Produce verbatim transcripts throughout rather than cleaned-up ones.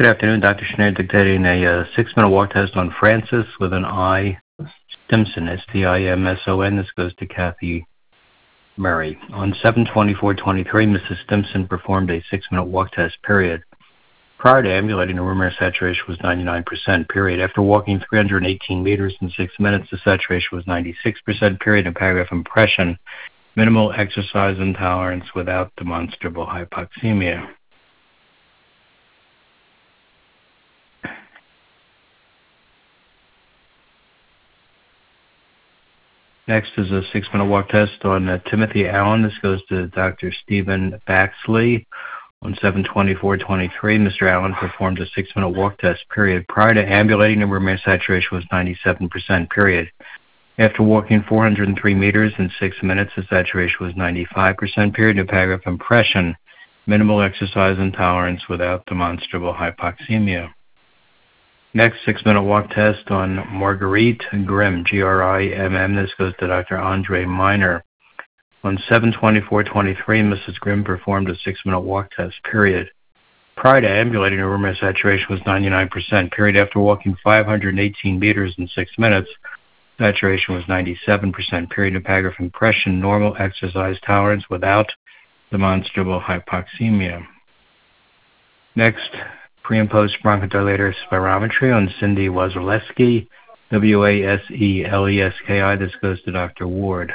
Good afternoon, Doctor Schneider dictating a uh, six-minute walk test on Francis with an I, Stimson, S T I M S O N. This goes to Kathy Murray. On seven twenty-four twenty-three, Missus Stimson performed a six-minute walk test, period. Prior to ambulating, the room air saturation was ninety-nine percent, period. After walking three hundred eighteen meters in six minutes, the saturation was ninety-six percent, period. In paragraph impression, minimal exercise intolerance without demonstrable hypoxemia. Next is a six-minute walk test on uh, Timothy Allen. This goes to Doctor Stephen Baxley. On seven twenty-four twenty-three, Mister Allen performed a six-minute walk test, period. Prior to ambulating, the room air saturation was ninety-seven percent, period. After walking four hundred three meters in six minutes, the saturation was ninety-five percent, period. In paragraph impression, minimal exercise intolerance without demonstrable hypoxemia. Next, six-minute walk test on Marguerite Grimm, G R I M M. This goes to Doctor Andre Miner. On seven twenty-four twenty-three, Missus Grimm performed a six-minute walk test, period. Prior to ambulating, her room air saturation was ninety-nine percent, period. After walking five hundred eighteen meters in six minutes, saturation was ninety-seven percent, period. In paragraph impression, normal exercise tolerance without demonstrable hypoxemia. Next, pre- and post-bronchodilator spirometry on Cindy Wasilewski, W A S E L E S K I. This goes to Doctor Ward.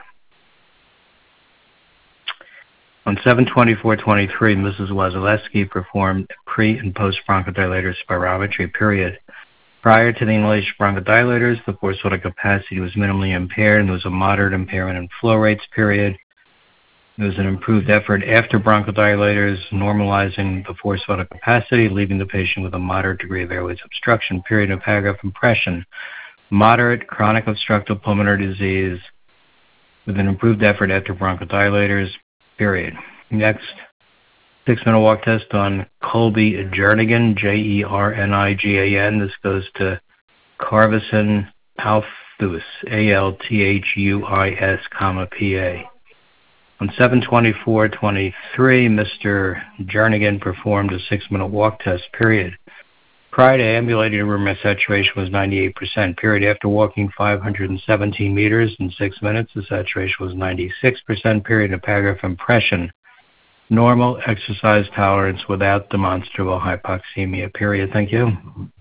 On seven twenty-four twenty-three, Missus Wasilewski performed pre- and post-bronchodilator spirometry, period. Prior to the inhalation bronchodilators, the forced vital capacity was minimally impaired, and there was a moderate impairment in flow rates, period. There was an improved effort after bronchodilators, normalizing the forced vital capacity, leaving the patient with a moderate degree of airways obstruction, period. In paragraph impression, moderate chronic obstructive pulmonary disease with an improved effort after bronchodilators, period. Next, six-minute walk test on Colby Jernigan, J E R N I G A N. This goes to Carvison Althus, A L T H U I S, comma, P A. On seven twenty-four twenty-three, Mister Jernigan performed a six-minute walk test, period. Prior to ambulating, the room air saturation was ninety-eight percent, period. After walking five hundred seventeen meters in six minutes, the saturation was ninety-six percent, period. In paragraph impression, normal exercise tolerance without demonstrable hypoxemia, period. Thank you.